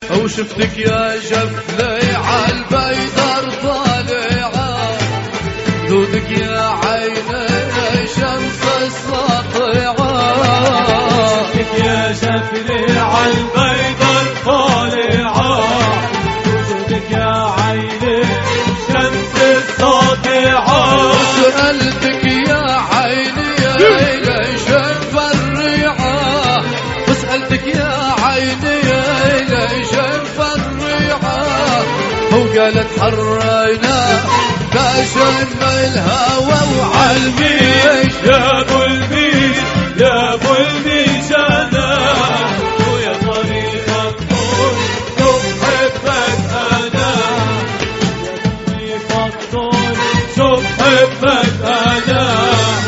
وشفتك يا جفلي عالبيدر طالعة، دودك يا عيني شمس الساطعة. شفتك يا جفلي عالبيدر طالعة، دودك يا عيني شمس الساطعة. وسألتك يا عيني ليش مفرعة، وسألتك يا عيني ليش مفرعة، وقالت حرينا كاشم الهوى وعالميش. يا ابو الميش يا ابو الميش انا، ويا طريق الطول شوف حبك انا، يا طريق الطول شوف حبك انا.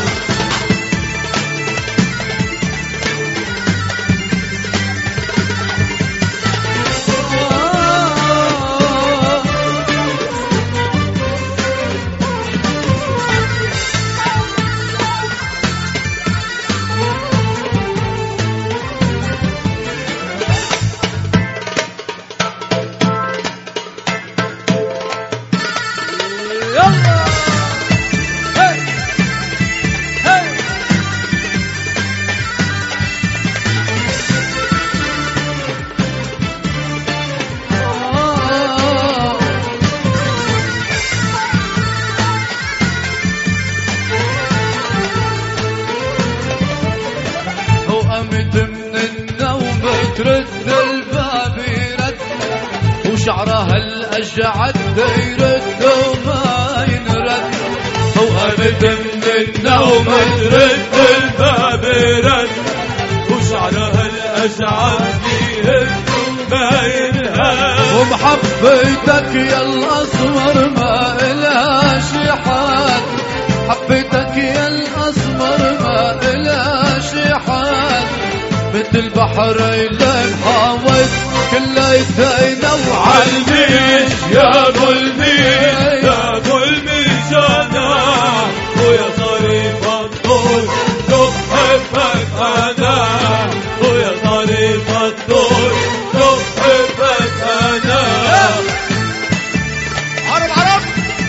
ترد الباب يرد، وشعرها الأجعد يرد وما ينرد. وقامت من النوم ترد الباب يرد، وشعرها الأجعد يرد وما ينهد. ومحبتك يا الأسمر ما إلهاش حد، حبيتك يا الأسمر ما إلهاش حد. مثل البحرين حاوت كليتين وعالميش يا ابو الميش يا ابو الميش انا، ويا طريق الطول شوف حبك انا، ويا طريق الطول شوف حبك انا. عرب عرب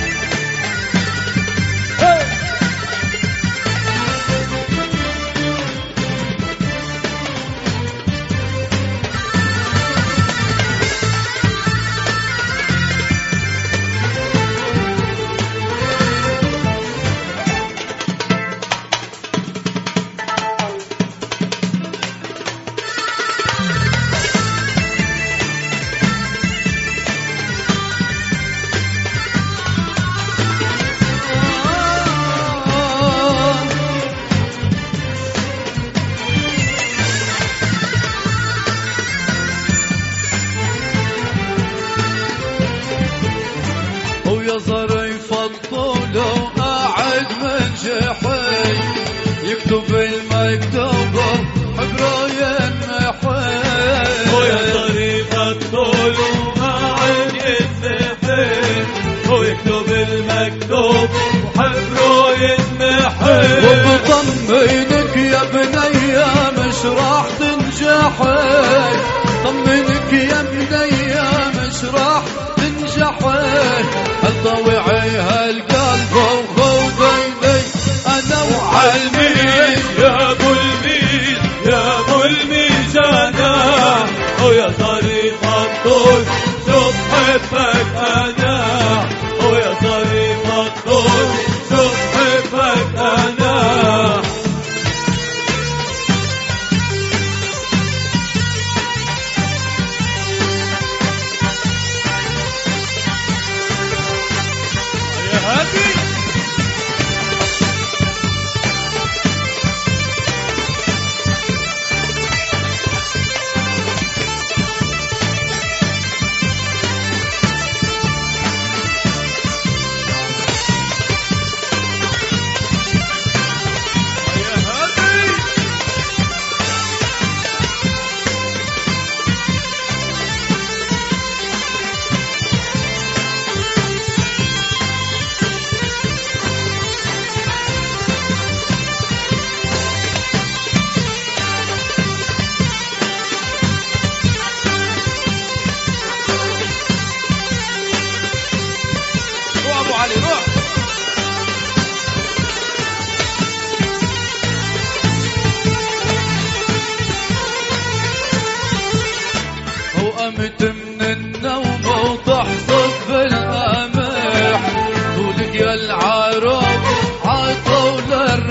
ويا ظريف الطول وقاعد من جحي، يكتب المكتوب حبره ينمحي. ويا طريق الطول وقاعد يتنحي، ويكتب المكتوب وحبره ينمحي. وبطمنك يا بنية مش راح تنجحي، طمنك يا بنية مش راح تنجحي. هالطوعي هالقلب وخوضيني انا وعالميش يا ابو الميش يا ابو الميش انا، ويا طريق الطول شوف حبك انا، ويا طريق الطول شوف حبك انا. يا هادي قامت من النوم وتحصد بالقمح طولك يا العروب عطوا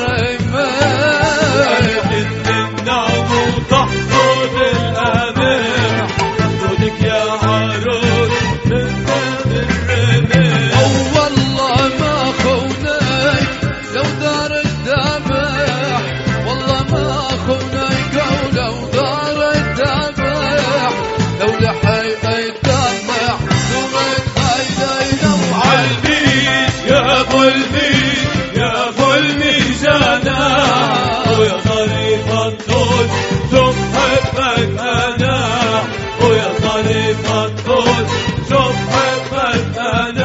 للرماح من النوم وتحصد القمح طولك يا عروس تنام الرماح والله ما خونك لو دار الذبح والله ما خونك ولو دار الذبح لو لحي الدمع دمت خيلينا عالبيت يا ابو الميت يا ابو الميزانة ويا طريق الطول شوف حبك انا ويا طريق الطول شوف حبك